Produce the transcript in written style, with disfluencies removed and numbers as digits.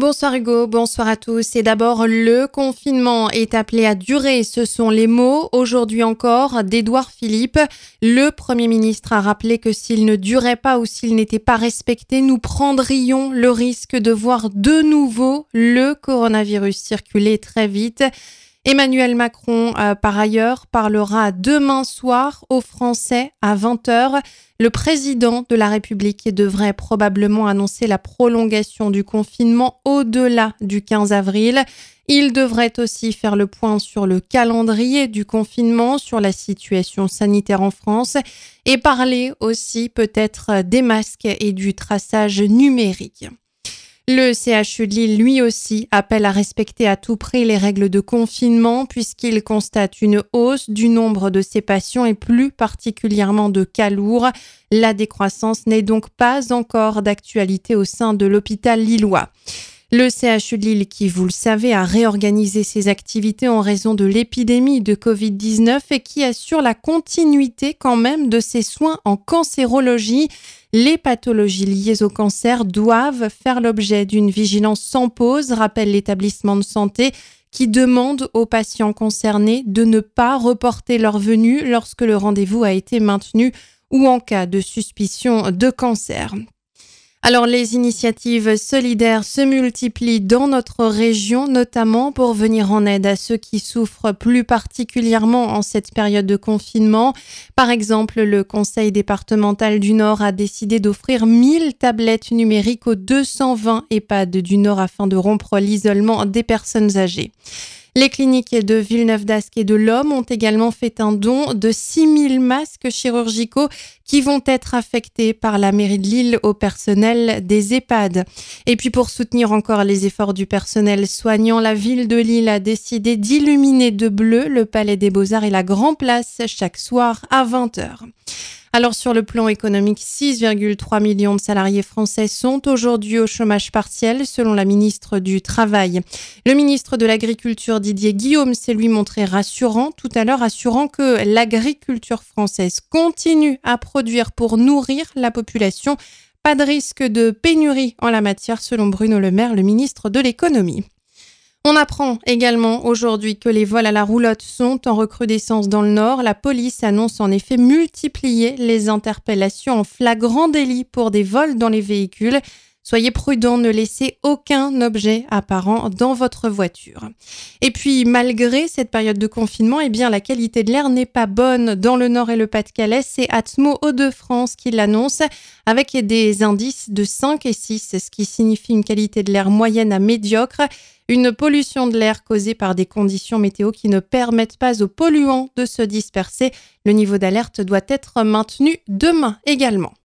Bonsoir Hugo, bonsoir à tous. Et d'abord, le confinement est appelé à durer. Ce sont les mots, aujourd'hui encore, d'Édouard Philippe. Le Premier ministre a rappelé que s'il ne durait pas ou s'il n'était pas respecté, nous prendrions le risque de voir de nouveau le coronavirus circuler très vite. Emmanuel Macron, par ailleurs, parlera demain soir aux Français à 20h. Le président de la République devrait probablement annoncer la prolongation du confinement au-delà du 15 avril. Il devrait aussi faire le point sur le calendrier du confinement, sur la situation sanitaire en France et parler aussi peut-être des masques et du traçage numérique. Le CHU de Lille, lui aussi, appelle à respecter à tout prix les règles de confinement puisqu'il constate une hausse du nombre de ces patients et plus particulièrement de cas lourds. La décroissance n'est donc pas encore d'actualité au sein de l'hôpital lillois. Le CHU de Lille, qui, vous le savez, a réorganisé ses activités en raison de l'épidémie de Covid-19 et qui assure la continuité quand même de ses soins en cancérologie. Les pathologies liées au cancer doivent faire l'objet d'une vigilance sans pause, rappelle l'établissement de santé, qui demande aux patients concernés de ne pas reporter leur venue lorsque le rendez-vous a été maintenu ou en cas de suspicion de cancer. Alors, les initiatives solidaires se multiplient dans notre région, notamment pour venir en aide à ceux qui souffrent plus particulièrement en cette période de confinement. Par exemple, le Conseil départemental du Nord a décidé d'offrir 1000 tablettes numériques aux 220 EHPAD du Nord afin de rompre l'isolement des personnes âgées. Les cliniques de Villeneuve-d'Ascq et de l'Homme ont également fait un don de 6000 masques chirurgicaux qui vont être affectés par la mairie de Lille au personnel des EHPAD. Et puis pour soutenir encore les efforts du personnel soignant, la ville de Lille a décidé d'illuminer de bleu le Palais des Beaux-Arts et la Grand Place chaque soir à 20h. Alors sur le plan économique, 6,3 millions de salariés français sont aujourd'hui au chômage partiel selon la ministre du Travail. Le ministre de l'Agriculture Didier Guillaume s'est lui montré rassurant tout à l'heure, assurant que l'agriculture française continue à produire pour nourrir la population. Pas de risque de pénurie en la matière selon Bruno Le Maire, le ministre de l'Économie. On apprend également aujourd'hui que les vols à la roulotte sont en recrudescence dans le Nord. La police annonce en effet multiplier les interpellations en flagrant délit pour des vols dans les véhicules. Soyez prudents, ne laissez aucun objet apparent dans votre voiture. Et puis, malgré cette période de confinement, la qualité de l'air n'est pas bonne dans le Nord et le Pas-de-Calais. C'est Atmo Hauts-de-France qui l'annonce avec des indices de 5 et 6, ce qui signifie une qualité de l'air moyenne à médiocre. Une pollution de l'air causée par des conditions météo qui ne permettent pas aux polluants de se disperser. Le niveau d'alerte doit être maintenu demain également.